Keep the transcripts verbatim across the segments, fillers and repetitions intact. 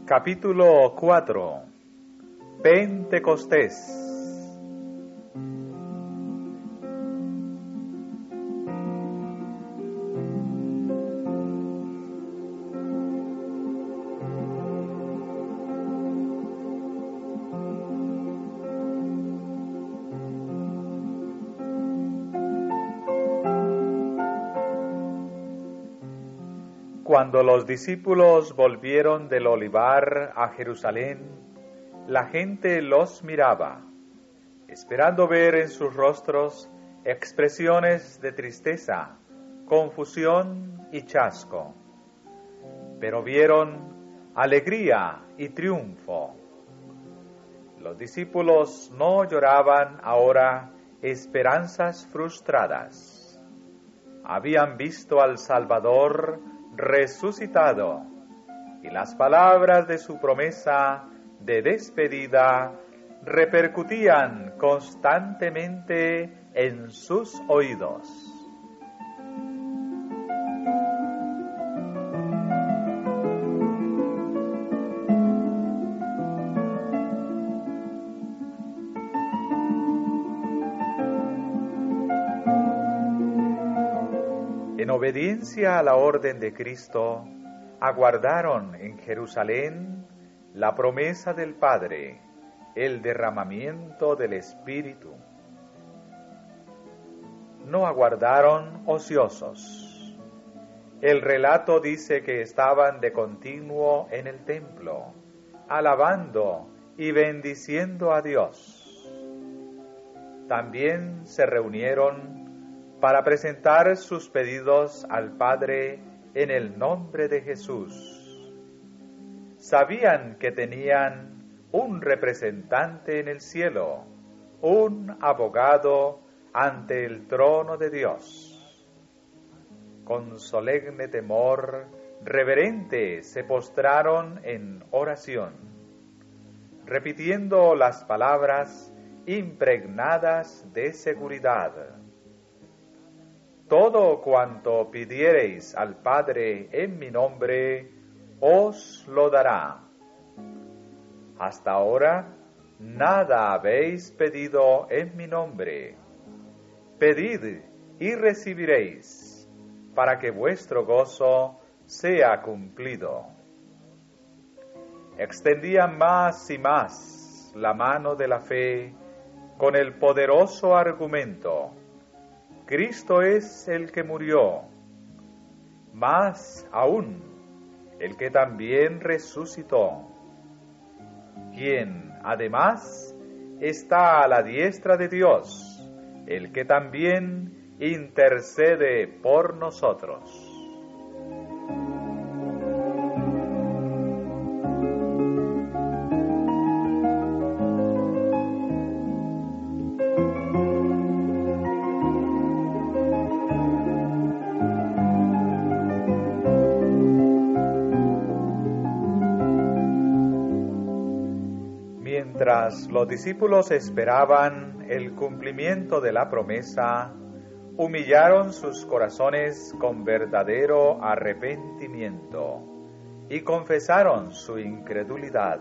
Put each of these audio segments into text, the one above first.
Capítulo cuatro. Pentecostés. Cuando los discípulos volvieron del olivar a Jerusalén, la gente los miraba, esperando ver en sus rostros expresiones de tristeza, confusión y chasco. Pero vieron alegría y triunfo. Los discípulos no lloraban ahora esperanzas frustradas. Habían visto al Salvador resucitado, y las palabras de su promesa de despedida repercutían constantemente en sus oídos. En obediencia a la orden de Cristo, aguardaron en Jerusalén la promesa del Padre, el derramamiento del Espíritu. No aguardaron ociosos. El relato dice que estaban de continuo en el templo, alabando y bendiciendo a Dios. También se reunieron para presentar sus pedidos al Padre en el nombre de Jesús. Sabían que tenían un representante en el cielo, un abogado ante el trono de Dios. Con solemne temor reverente se postraron en oración, repitiendo las palabras impregnadas de seguridad. Todo cuanto pidiereis al Padre en mi nombre, os lo dará. Hasta ahora, nada habéis pedido en mi nombre. Pedid y recibiréis, para que vuestro gozo sea cumplido. Extendían más y más la mano de la fe con el poderoso argumento: Cristo es el que murió, más aún, el que también resucitó, quien además está a la diestra de Dios, el que también intercede por nosotros. Mientras los discípulos esperaban el cumplimiento de la promesa, humillaron sus corazones con verdadero arrepentimiento y confesaron su incredulidad.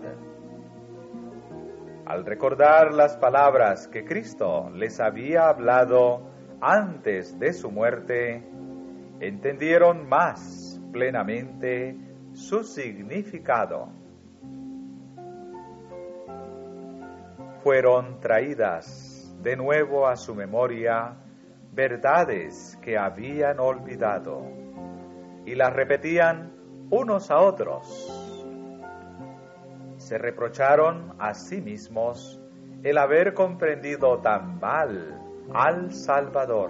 Al recordar las palabras que Cristo les había hablado antes de su muerte, entendieron más plenamente su significado. Fueron traídas de nuevo a su memoria verdades que habían olvidado y las repetían unos a otros. Se reprocharon a sí mismos el haber comprendido tan mal al Salvador.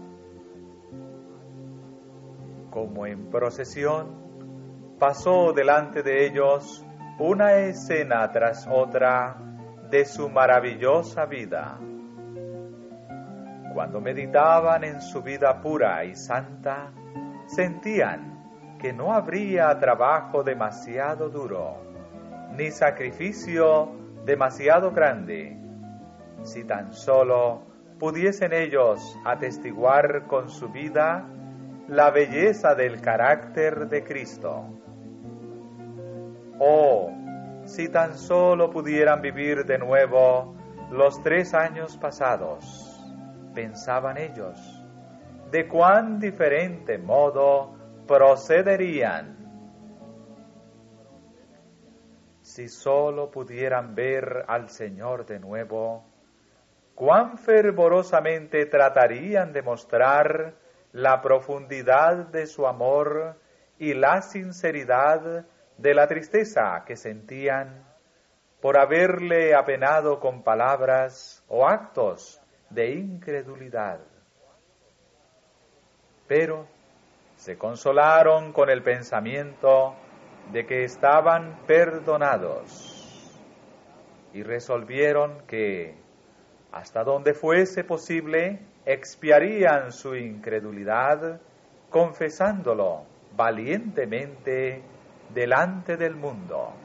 Como en procesión, pasó delante de ellos una escena tras otra de su maravillosa vida. Cuando meditaban en su vida pura y santa, sentían que no habría trabajo demasiado duro, ni sacrificio demasiado grande, si tan solo pudiesen ellos atestiguar con su vida la belleza del carácter de Cristo. Oh, Si tan solo pudieran vivir de nuevo los tres años pasados, pensaban ellos, de cuán diferente modo procederían. Si solo pudieran ver al Señor de nuevo, cuán fervorosamente tratarían de mostrar la profundidad de su amor y la sinceridad de la tristeza que sentían por haberle apenado con palabras o actos de incredulidad. Pero se consolaron con el pensamiento de que estaban perdonados y resolvieron que, hasta donde fuese posible, expiarían su incredulidad confesándolo valientemente delante del mundo.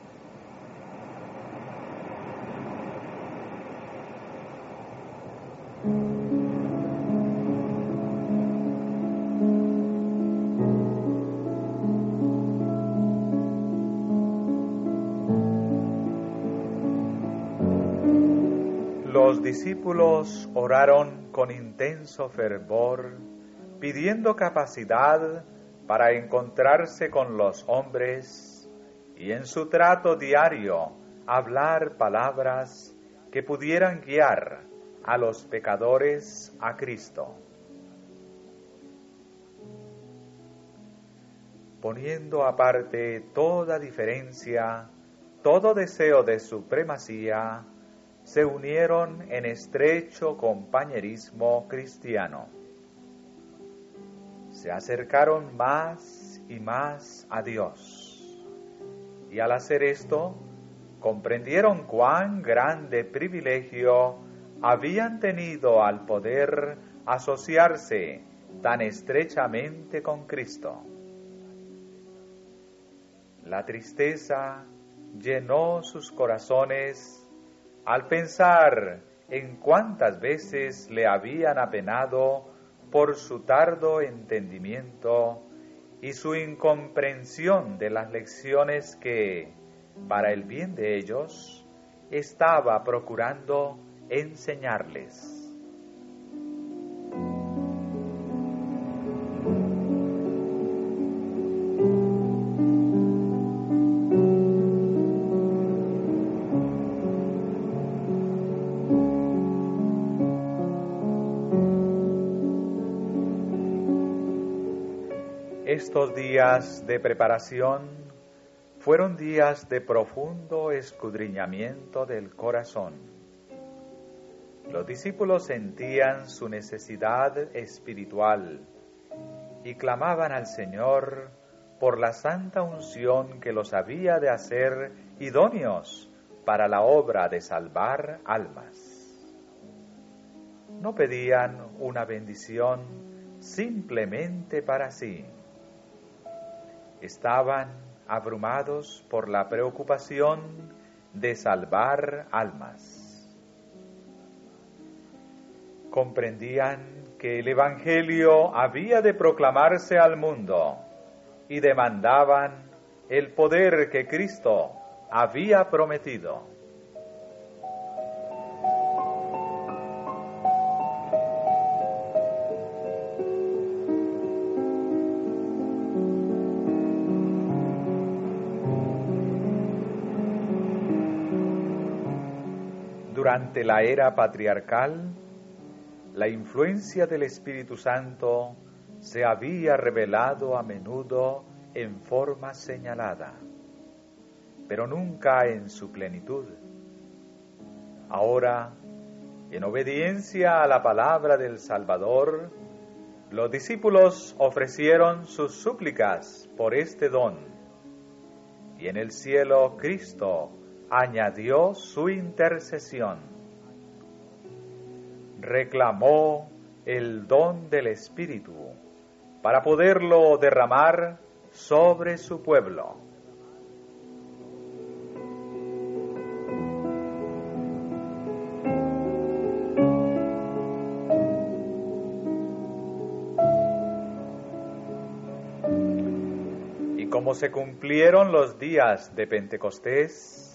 Los discípulos oraron con intenso fervor, pidiendo capacidad para encontrarse con los hombres y en su trato diario hablar palabras que pudieran guiar a los pecadores a Cristo. Poniendo aparte toda diferencia, todo deseo de supremacía, se unieron en estrecho compañerismo cristiano. Se acercaron más y más a Dios, y al hacer esto, comprendieron cuán grande privilegio habían tenido al poder asociarse tan estrechamente con Cristo. La tristeza llenó sus corazones al pensar en cuántas veces le habían apenado por su tardo entendimiento y su incomprensión de las lecciones que, para el bien de ellos, estaba procurando enseñarles. Estos días de preparación fueron días de profundo escudriñamiento del corazón. Los discípulos sentían su necesidad espiritual y clamaban al Señor por la santa unción que los había de hacer idóneos para la obra de salvar almas. No pedían una bendición simplemente para sí. Estaban abrumados por la preocupación de salvar almas. Comprendían que el Evangelio había de proclamarse al mundo y demandaban el poder que Cristo había prometido. Durante la era patriarcal, la influencia del Espíritu Santo se había revelado a menudo en forma señalada, pero nunca en su plenitud. Ahora, en obediencia a la palabra del Salvador, los discípulos ofrecieron sus súplicas por este don, y en el cielo Cristo añadió su intercesión. Reclamó el don del Espíritu para poderlo derramar sobre su pueblo. Y como se cumplieron los días de Pentecostés,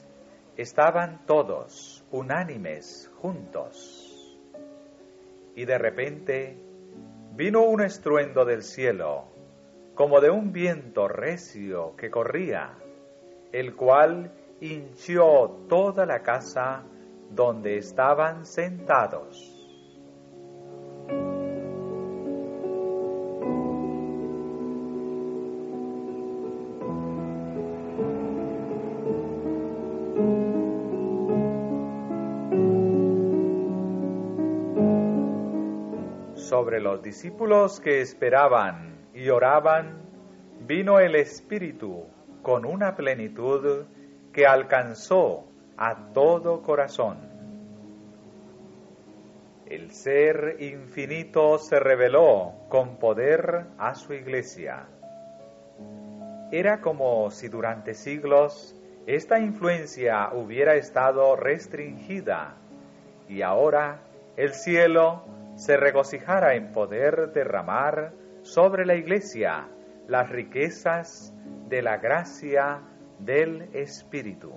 estaban todos unánimes juntos. Y de repente vino un estruendo del cielo, como de un viento recio que corría, el cual hinchió toda la casa donde estaban sentados. Sobre los discípulos que esperaban y oraban, vino el Espíritu con una plenitud que alcanzó a todo corazón. El Ser Infinito se reveló con poder a su Iglesia. Era como si durante siglos esta influencia hubiera estado restringida y ahora el cielo se regocijara en poder derramar sobre la Iglesia las riquezas de la gracia del Espíritu.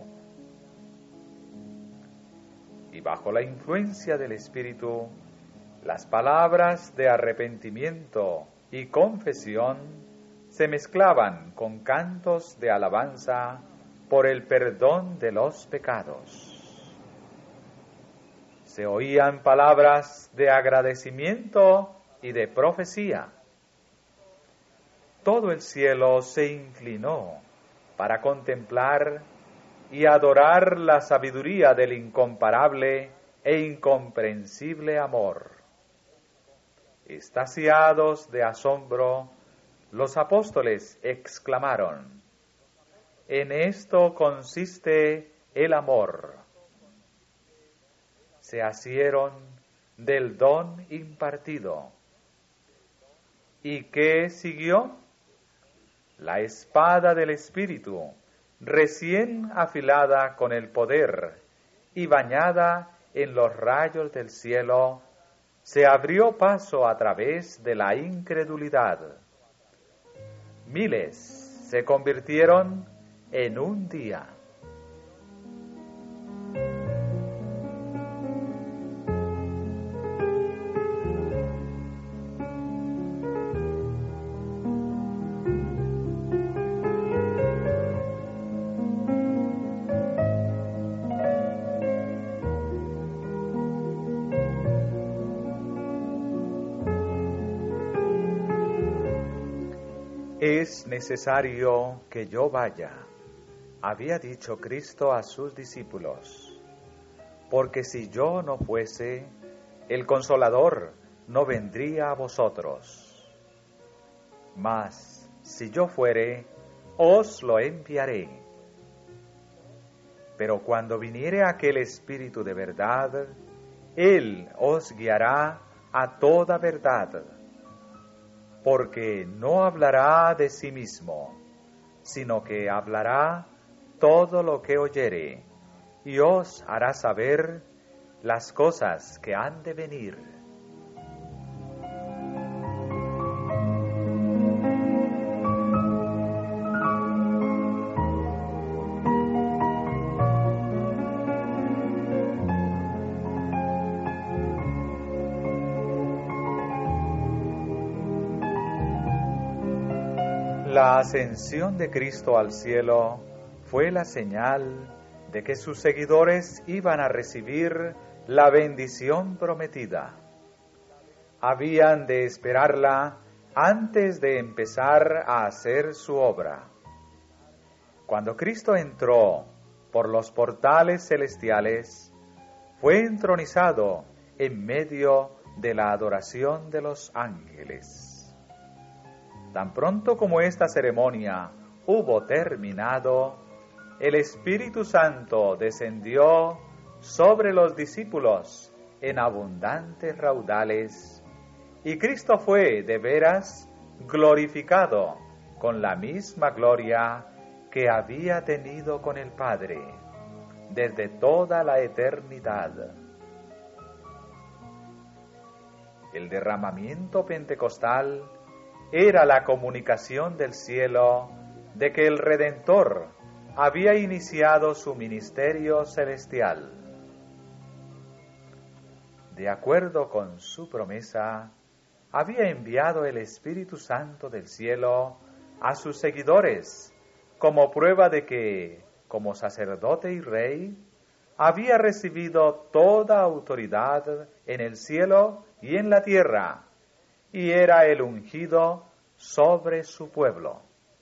Y bajo la influencia del Espíritu, las palabras de arrepentimiento y confesión se mezclaban con cantos de alabanza por el perdón de los pecados. Se oían palabras de agradecimiento y de profecía. Todo el cielo se inclinó para contemplar y adorar la sabiduría del incomparable e incomprensible amor. Extasiados de asombro, los apóstoles exclamaron: «En esto consiste el amor». Se asieron del don impartido. ¿Y qué siguió? La espada del Espíritu, recién afilada con el poder y bañada en los rayos del cielo, se abrió paso a través de la incredulidad. Miles se convirtieron en un día. Es necesario que yo vaya, había dicho Cristo a sus discípulos, porque si yo no fuese, el Consolador no vendría a vosotros. Mas si yo fuere, os lo enviaré. Pero cuando viniere aquel Espíritu de verdad, Él os guiará a toda verdad, porque no hablará de sí mismo, sino que hablará todo lo que oyere, y os hará saber las cosas que han de venir. La ascensión de Cristo al cielo fue la señal de que sus seguidores iban a recibir la bendición prometida. Habían de esperarla antes de empezar a hacer su obra. Cuando Cristo entró por los portales celestiales, fue entronizado en medio de la adoración de los ángeles. Tan pronto como esta ceremonia hubo terminado, el Espíritu Santo descendió sobre los discípulos en abundantes raudales, y Cristo fue de veras glorificado con la misma gloria que había tenido con el Padre desde toda la eternidad. El derramamiento pentecostal era la comunicación del cielo de que el Redentor había iniciado su ministerio celestial. De acuerdo con su promesa, había enviado el Espíritu Santo del cielo a sus seguidores como prueba de que, como sacerdote y rey, había recibido toda autoridad en el cielo y en la tierra, y era el ungido sobre su pueblo.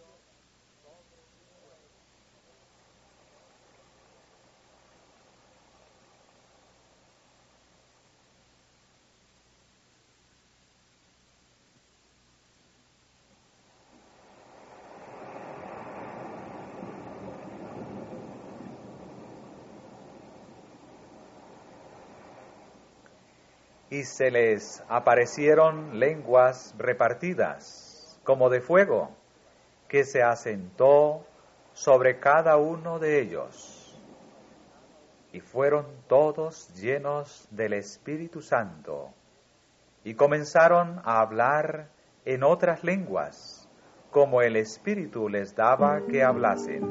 Y se les aparecieron lenguas repartidas, como de fuego, que se asentó sobre cada uno de ellos. Y fueron todos llenos del Espíritu Santo, y comenzaron a hablar en otras lenguas, como el Espíritu les daba que hablasen.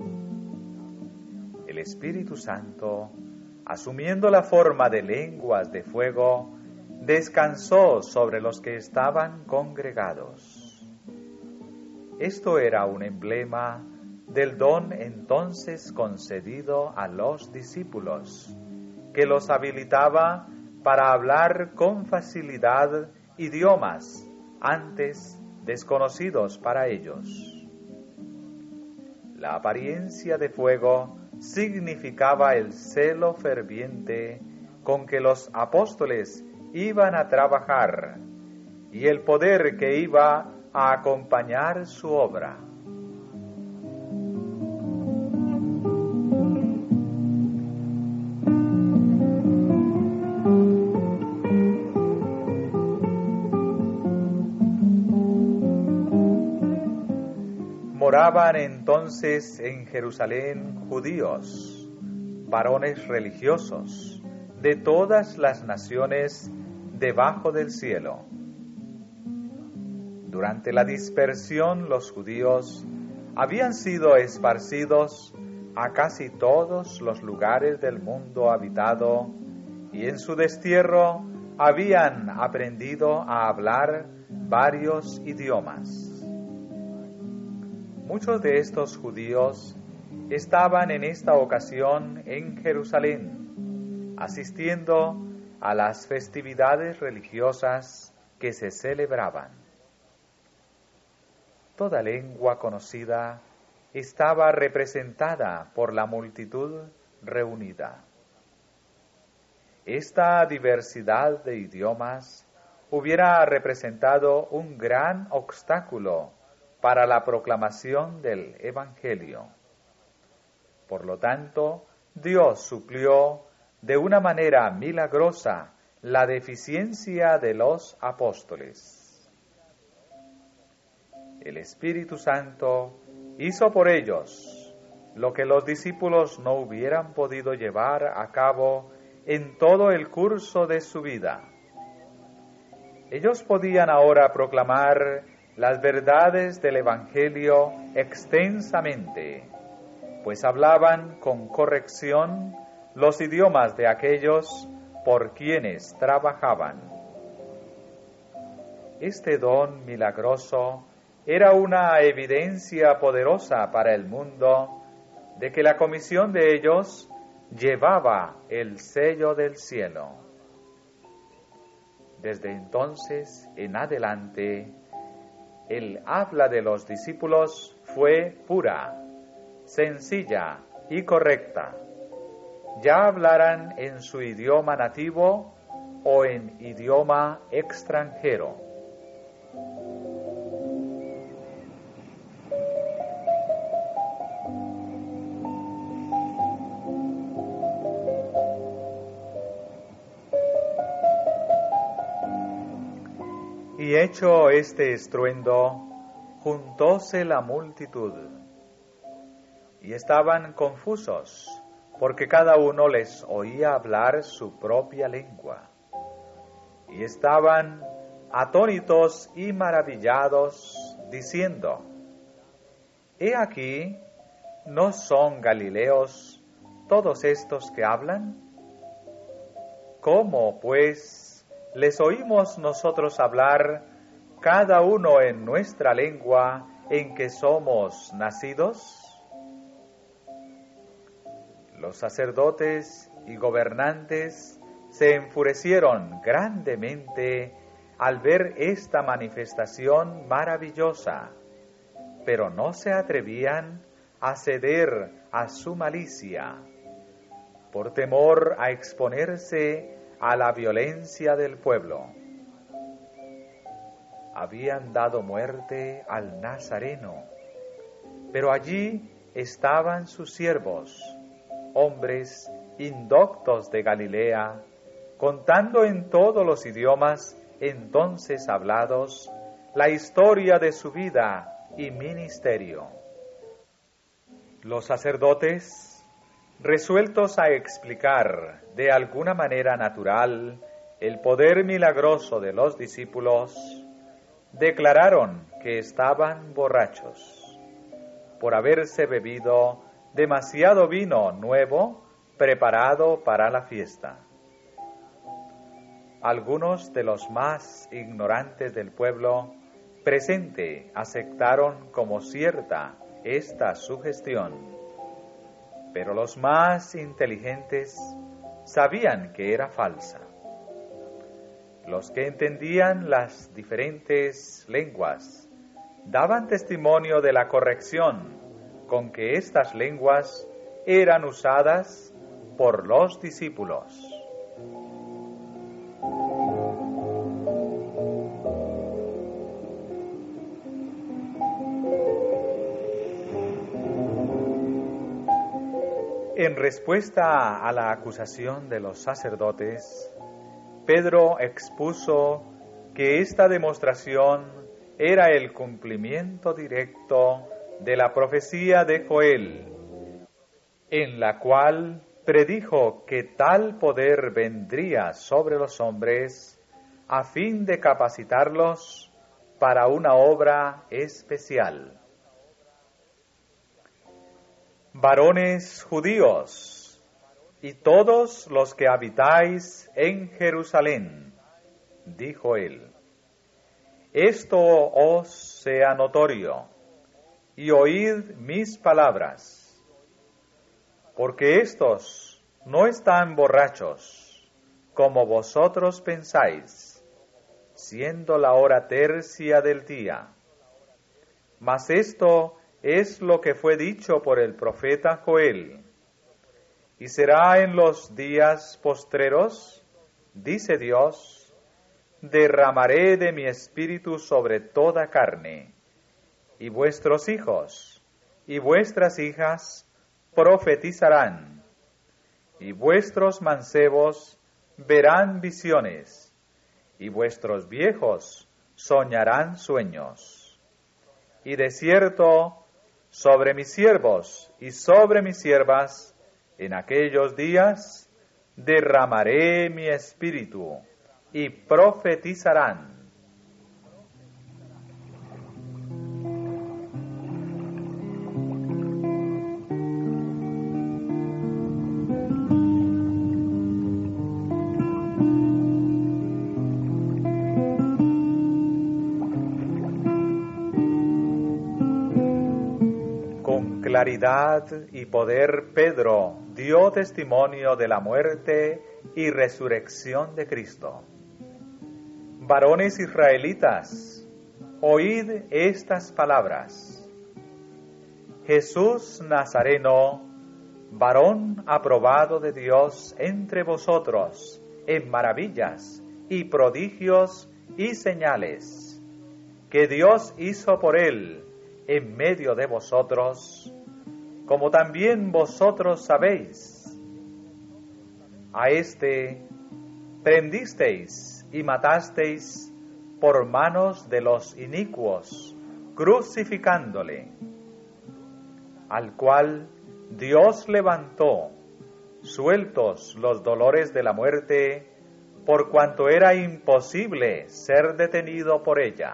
El Espíritu Santo, asumiendo la forma de lenguas de fuego, descansó sobre los que estaban congregados. Esto era un emblema del don entonces concedido a los discípulos, que los habilitaba para hablar con facilidad idiomas antes desconocidos para ellos. La apariencia de fuego significaba el celo ferviente con que los apóstoles iban a trabajar y el poder que iba a acompañar su obra. Moraban entonces en Jerusalén judíos, varones religiosos, de todas las naciones debajo del cielo. Durante la dispersión los judíos habían sido esparcidos a casi todos los lugares del mundo habitado y en su destierro habían aprendido a hablar varios idiomas. Muchos de estos judíos estaban en esta ocasión en Jerusalén, asistiendo a las festividades religiosas que se celebraban. Toda lengua conocida estaba representada por la multitud reunida. Esta diversidad de idiomas hubiera representado un gran obstáculo para la proclamación del Evangelio. Por lo tanto, Dios suplió de una manera milagrosa la deficiencia de los apóstoles. El Espíritu Santo hizo por ellos lo que los discípulos no hubieran podido llevar a cabo en todo el curso de su vida. Ellos podían ahora proclamar las verdades del Evangelio extensamente, pues hablaban con corrección los idiomas de aquellos por quienes trabajaban. Este don milagroso era una evidencia poderosa para el mundo de que la comisión de ellos llevaba el sello del cielo. Desde entonces en adelante, el habla de los discípulos fue pura, sencilla y correcta. Ya hablaran en su idioma nativo o en idioma extranjero. Y hecho este estruendo, juntóse la multitud, y estaban confusos, porque cada uno les oía hablar su propia lengua. Y estaban atónitos y maravillados, diciendo: He aquí, ¿no son galileos todos estos que hablan? ¿Cómo, pues, les oímos nosotros hablar, cada uno en nuestra lengua en que somos nacidos? Los sacerdotes y gobernantes se enfurecieron grandemente al ver esta manifestación maravillosa, pero no se atrevían a ceder a su malicia, por temor a exponerse a la violencia del pueblo. Habían dado muerte al Nazareno, pero allí estaban sus siervos, hombres indoctos de Galilea, contando en todos los idiomas entonces hablados la historia de su vida y ministerio. Los sacerdotes, resueltos a explicar de alguna manera natural el poder milagroso de los discípulos, declararon que estaban borrachos por haberse bebido demasiado vino nuevo preparado para la fiesta. Algunos de los más ignorantes del pueblo presente aceptaron como cierta esta sugestión, pero los más inteligentes sabían que era falsa. Los que entendían las diferentes lenguas daban testimonio de la corrección con que estas lenguas eran usadas por los discípulos. En respuesta a la acusación de los sacerdotes, Pedro expuso que esta demostración era el cumplimiento directo de la profecía de Joel, en la cual predijo que tal poder vendría sobre los hombres a fin de capacitarlos para una obra especial. Varones judíos, y todos los que habitáis en Jerusalén, dijo él, esto os sea notorio, y oíd mis palabras, porque éstos no están borrachos, como vosotros pensáis, siendo la hora tercia del día. Mas esto es lo que fue dicho por el profeta Joel. Y será en los días postreros, dice Dios, derramaré de mi espíritu sobre toda carne, y vuestros hijos y vuestras hijas profetizarán, y vuestros mancebos verán visiones, y vuestros viejos soñarán sueños. Y de cierto, sobre mis siervos y sobre mis siervas, en aquellos días, derramaré mi espíritu, y profetizarán. Claridad y poder Pedro dio testimonio de la muerte y resurrección de Cristo. Varones israelitas, oíd estas palabras. Jesús Nazareno, varón aprobado de Dios entre vosotros en maravillas y prodigios y señales, que Dios hizo por él en medio de vosotros, como también vosotros sabéis. A éste prendisteis y matasteis por manos de los inicuos, crucificándole, al cual Dios levantó, sueltos los dolores de la muerte, por cuanto era imposible ser detenido por ella.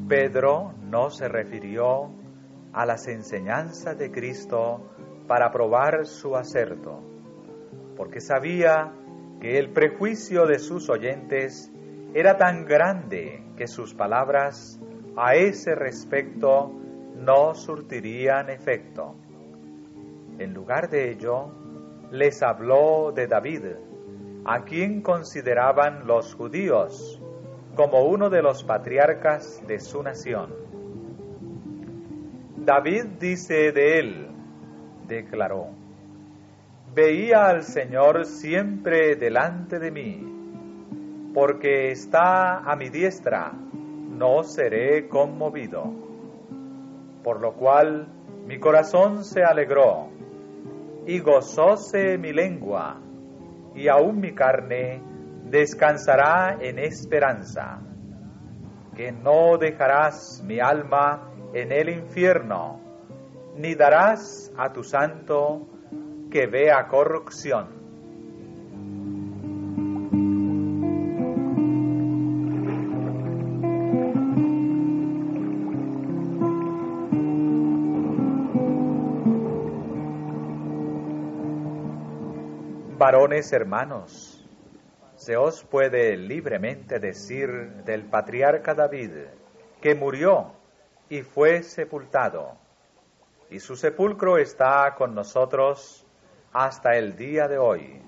Pedro no se refirió a las enseñanzas de Cristo para probar su acerto, porque sabía que el prejuicio de sus oyentes era tan grande que sus palabras a ese respecto no surtirían efecto. En lugar de ello, les habló de David, a quien consideraban los judíos como uno de los patriarcas de su nación. David dice de él, declaró: veía al Señor siempre delante de mí, porque está a mi diestra, no seré conmovido. Por lo cual mi corazón se alegró, y gozóse mi lengua, y aún mi carne descansará en esperanza, que no dejarás mi alma en el infierno, ni darás a tu santo que vea corrupción. Varones hermanos, se os puede libremente decir del patriarca David, que murió y fue sepultado, y su sepulcro está con nosotros hasta el día de hoy.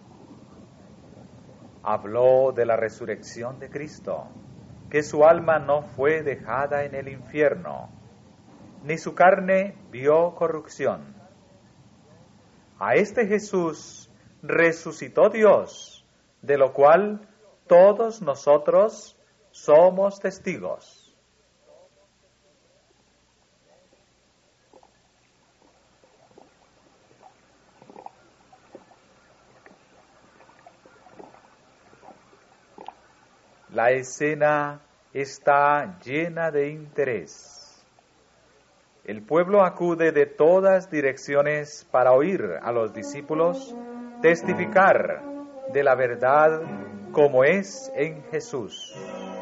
Habló de la resurrección de Cristo, que su alma no fue dejada en el infierno, ni su carne vio corrupción. A este Jesús resucitó Dios, de lo cual todos nosotros somos testigos. La escena está llena de interés. El pueblo acude de todas direcciones para oír a los discípulos testificar de la verdad como es en Jesús.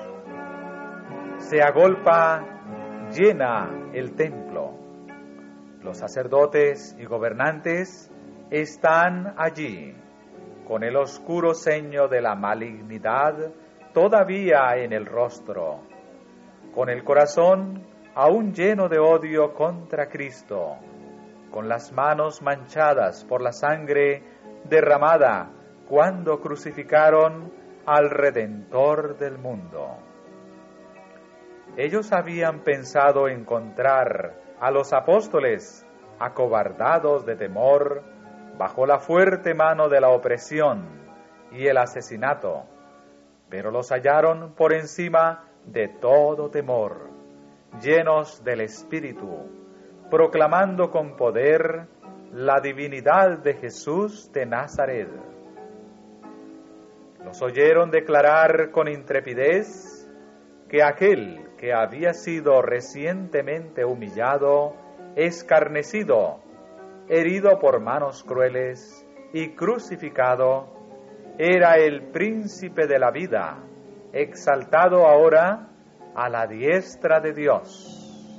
Se agolpa, llena el templo. Los sacerdotes y gobernantes están allí, con el oscuro ceño de la malignidad todavía en el rostro, con el corazón aún lleno de odio contra Cristo, con las manos manchadas por la sangre derramada cuando crucificaron al Redentor del mundo. Ellos habían pensado encontrar a los apóstoles acobardados de temor bajo la fuerte mano de la opresión y el asesinato, pero los hallaron por encima de todo temor, llenos del Espíritu, proclamando con poder la divinidad de Jesús de Nazaret. Los oyeron declarar con intrepidez que aquel que había sido recientemente humillado, escarnecido, herido por manos crueles y crucificado, era el príncipe de la vida, exaltado ahora a la diestra de Dios.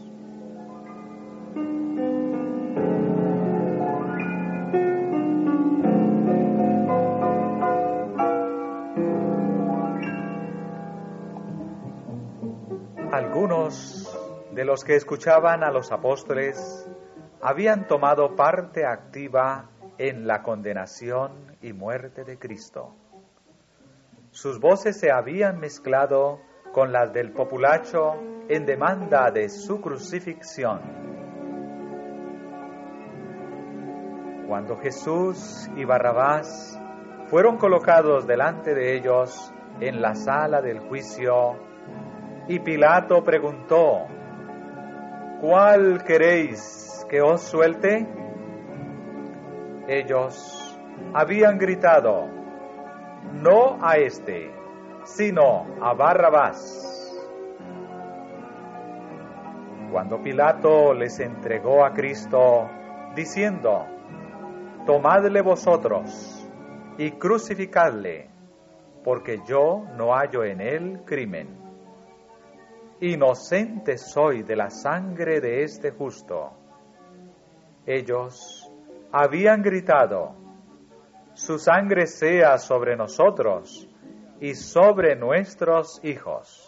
Algunos de los que escuchaban a los apóstoles habían tomado parte activa en la condenación y muerte de Cristo. Sus voces se habían mezclado con las del populacho en demanda de su crucifixión. Cuando Jesús y Barrabás fueron colocados delante de ellos en la sala del juicio, y Pilato preguntó: ¿cuál queréis que os suelte? Ellos habían gritado: no a este, sino a Barrabás. Cuando Pilato les entregó a Cristo, diciendo: tomadle vosotros y crucificadle, porque yo no hallo en él crimen, inocente soy de la sangre de este justo. Ellos habían gritado, su sangre sea sobre nosotros y sobre nuestros hijos.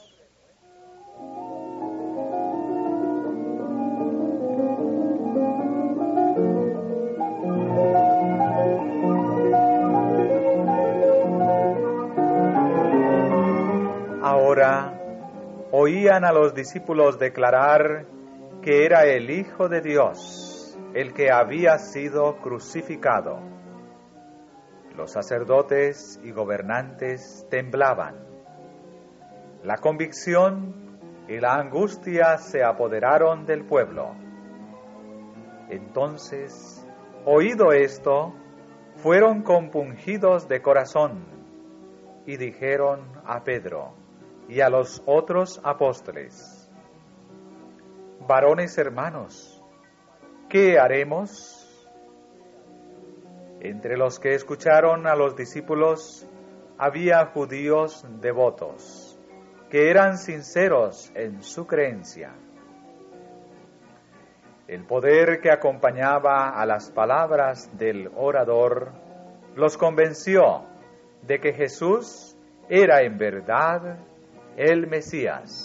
Ahora oían a los discípulos declarar que era el Hijo de Dios, el que había sido crucificado. Los sacerdotes y gobernantes temblaban. La convicción y la angustia se apoderaron del pueblo. Entonces, oído esto, fueron compungidos de corazón y dijeron a Pedro y a los otros apóstoles: varones hermanos, ¿qué haremos? Entre los que escucharon a los discípulos había judíos devotos, que eran sinceros en su creencia. El poder que acompañaba a las palabras del orador los convenció de que Jesús era en verdad el Mesías.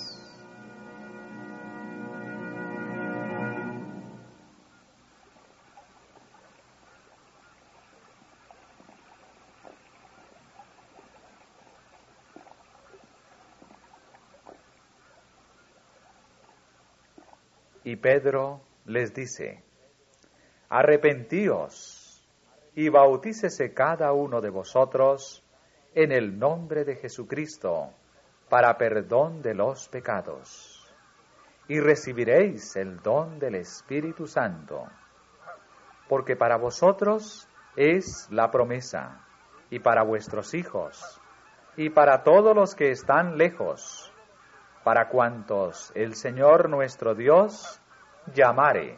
Y Pedro les dice: arrepentíos y bautícese cada uno de vosotros en el nombre de Jesucristo para perdón de los pecados, y recibiréis el don del Espíritu Santo, porque para vosotros es la promesa, y para vuestros hijos, y para todos los que están lejos, para cuantos el Señor nuestro Dios llamare.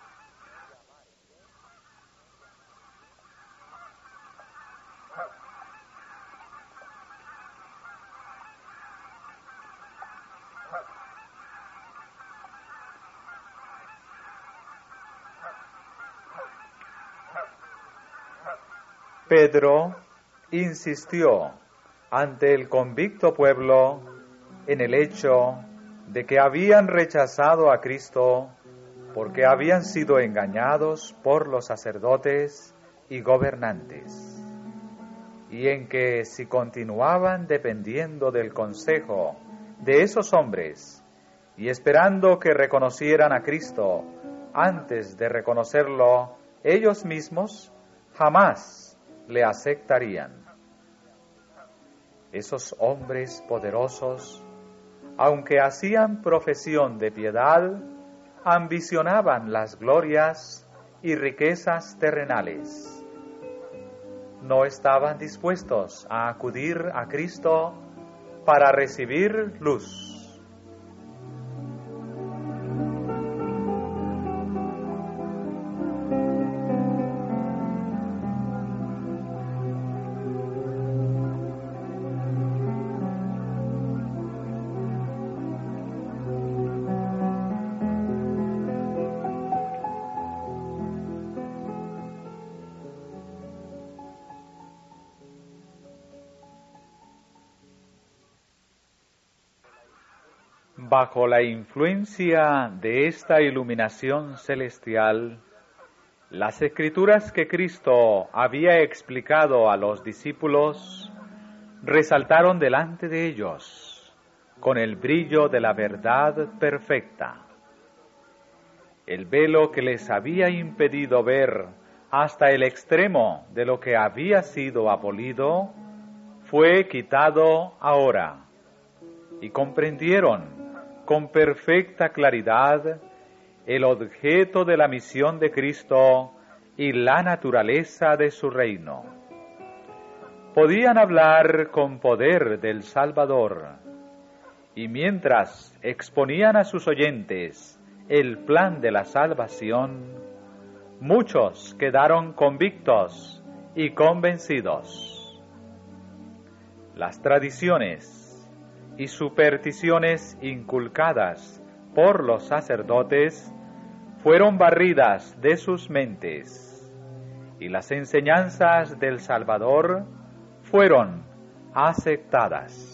Pedro insistió ante el convicto pueblo en el hecho de que habían rechazado a Cristo porque habían sido engañados por los sacerdotes y gobernantes, y en que si continuaban dependiendo del consejo de esos hombres y esperando que reconocieran a Cristo antes de reconocerlo ellos mismos, jamás le aceptarían. Esos hombres poderosos, aunque hacían profesión de piedad, ambicionaban las glorias y riquezas terrenales. No estaban dispuestos a acudir a Cristo para recibir luz. Bajo la influencia de esta iluminación celestial, las escrituras que Cristo había explicado a los discípulos resaltaron delante de ellos con el brillo de la verdad perfecta. El velo que les había impedido ver hasta el extremo de lo que había sido abolido fue quitado ahora, y comprendieron con perfecta claridad el objeto de la misión de Cristo y la naturaleza de su reino. Podían hablar con poder del Salvador, y mientras exponían a sus oyentes el plan de la salvación, muchos quedaron convictos y convencidos. Las tradiciones y supersticiones inculcadas por los sacerdotes fueron barridas de sus mentes, y las enseñanzas del Salvador fueron aceptadas.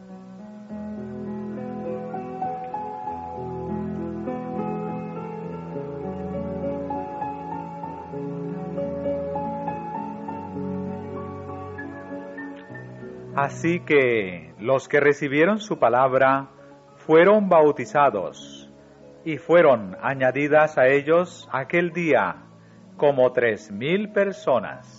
Así que los que recibieron su palabra fueron bautizados, y fueron añadidas a ellos aquel día como tres mil personas.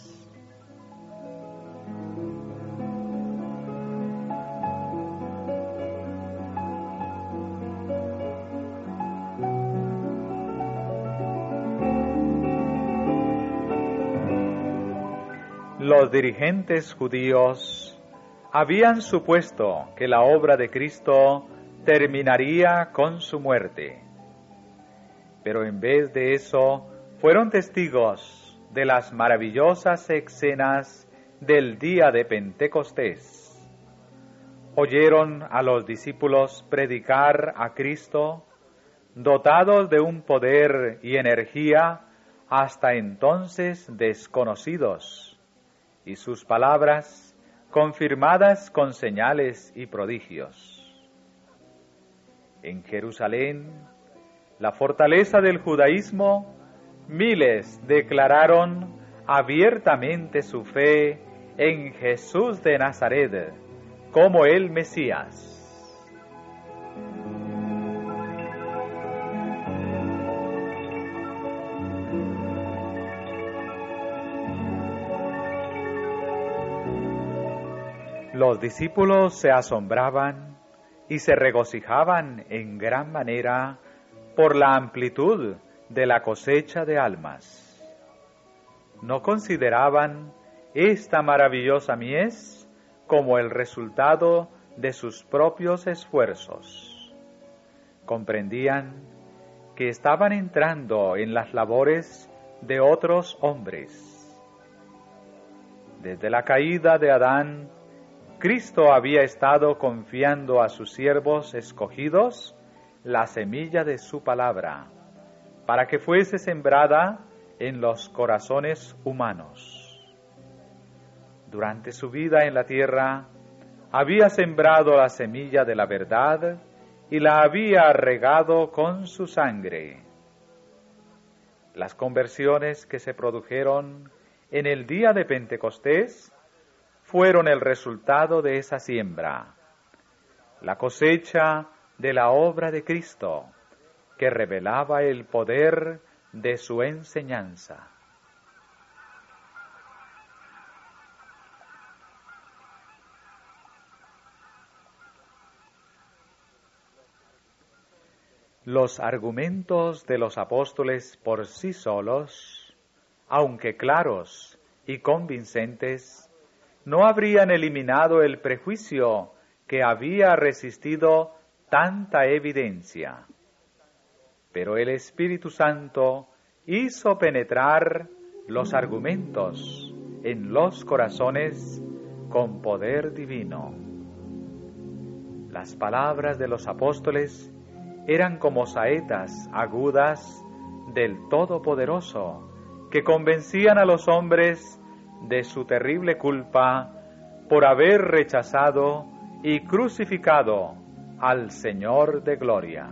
Los dirigentes judíos habían supuesto que la obra de Cristo terminaría con su muerte, pero en vez de eso fueron testigos de las maravillosas escenas del día de Pentecostés. Oyeron a los discípulos predicar a Cristo, dotados de un poder y energía hasta entonces desconocidos, y sus palabras confirmadas con señales y prodigios. En Jerusalén, la fortaleza del judaísmo, miles declararon abiertamente su fe en Jesús de Nazaret como el Mesías. Los discípulos se asombraban y se regocijaban en gran manera por la amplitud de la cosecha de almas. No consideraban esta maravillosa mies como el resultado de sus propios esfuerzos. Comprendían que estaban entrando en las labores de otros hombres. Desde la caída de Adán, Cristo había estado confiando a sus siervos escogidos la semilla de su palabra, para que fuese sembrada en los corazones humanos. Durante su vida en la tierra, había sembrado la semilla de la verdad y la había regado con su sangre. Las conversiones que se produjeron en el día de Pentecostés fueron el resultado de esa siembra, la cosecha de la obra de Cristo, que revelaba el poder de su enseñanza. Los argumentos de los apóstoles por sí solos, aunque claros y convincentes, no habrían eliminado el prejuicio que había resistido tanta evidencia. Pero el Espíritu Santo hizo penetrar los argumentos en los corazones con poder divino. Las palabras de los apóstoles eran como saetas agudas del Todopoderoso, que convencían a los hombres de su terrible culpa por haber rechazado y crucificado al Señor de gloria.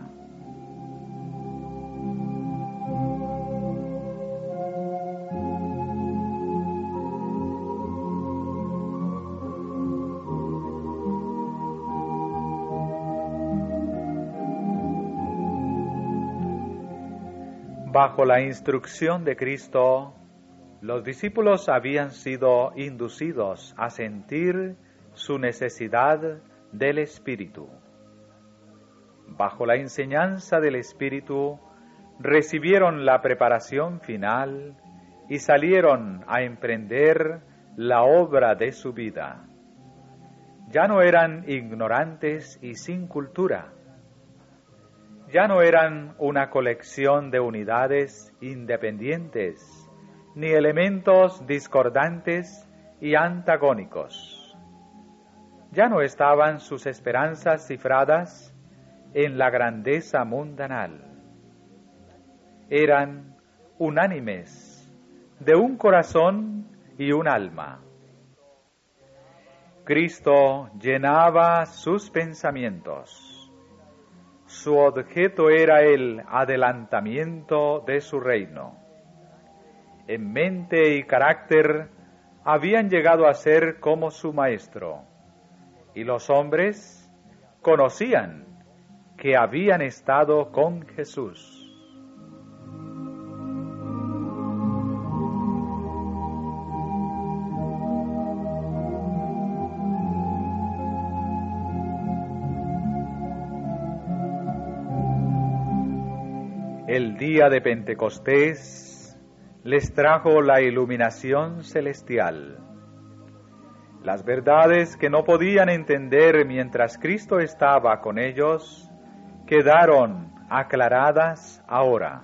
Bajo la instrucción de Cristo, los discípulos habían sido inducidos a sentir su necesidad del Espíritu. Bajo la enseñanza del Espíritu, recibieron la preparación final y salieron a emprender la obra de su vida. Ya no eran ignorantes y sin cultura. Ya no eran una colección de unidades independientes, ni elementos discordantes y antagónicos. Ya no estaban sus esperanzas cifradas en la grandeza mundanal. Eran unánimes, de un corazón y un alma. Cristo llenaba sus pensamientos. Su objeto era el adelantamiento de su reino. En mente y carácter habían llegado a ser como su Maestro, y los hombres conocían que habían estado con Jesús. El día de Pentecostés les trajo la iluminación celestial. Las verdades que no podían entender mientras Cristo estaba con ellos, quedaron aclaradas ahora.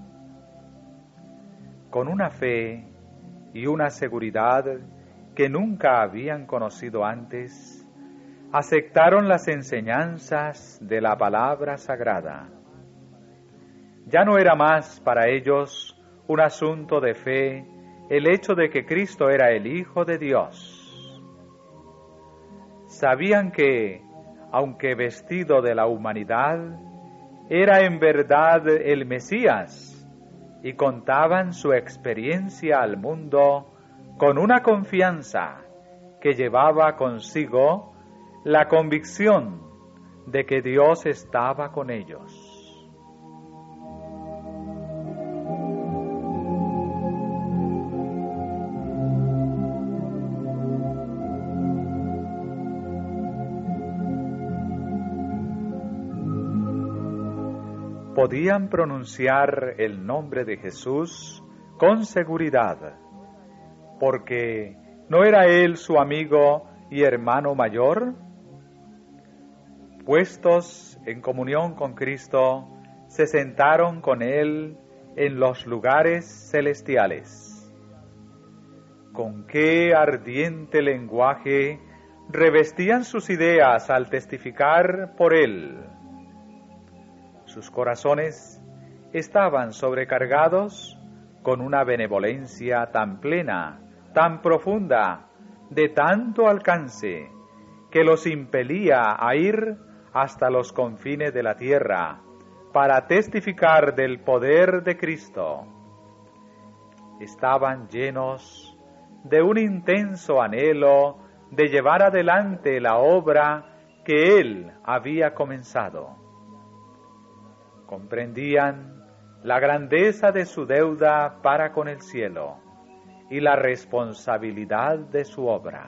Con una fe y una seguridad que nunca habían conocido antes, aceptaron las enseñanzas de la palabra sagrada. Ya no era más para ellos un asunto de fe el hecho de que Cristo era el Hijo de Dios. Sabían que, aunque vestido de la humanidad, era en verdad el Mesías, y contaban su experiencia al mundo con una confianza que llevaba consigo la convicción de que Dios estaba con ellos. Podían pronunciar el nombre de Jesús con seguridad, porque ¿no era Él su amigo y hermano mayor? Puestos en comunión con Cristo, se sentaron con Él en los lugares celestiales. Con qué ardiente lenguaje revestían sus ideas al testificar por Él. Sus corazones estaban sobrecargados con una benevolencia tan plena, tan profunda, de tanto alcance, que los impelía a ir hasta los confines de la tierra para testificar del poder de Cristo. Estaban llenos de un intenso anhelo de llevar adelante la obra que Él había comenzado. Comprendían la grandeza de su deuda para con el cielo y la responsabilidad de su obra.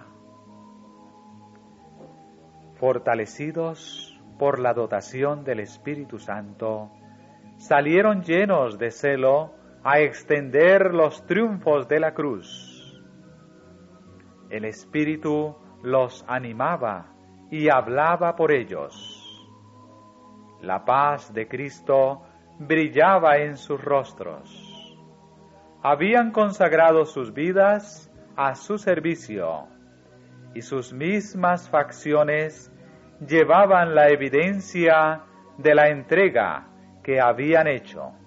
Fortalecidos por la dotación del Espíritu Santo, salieron llenos de celo a extender los triunfos de la cruz. El Espíritu los animaba y hablaba por ellos. La paz de Cristo brillaba en sus rostros. Habían consagrado sus vidas a su servicio, y sus mismas facciones llevaban la evidencia de la entrega que habían hecho.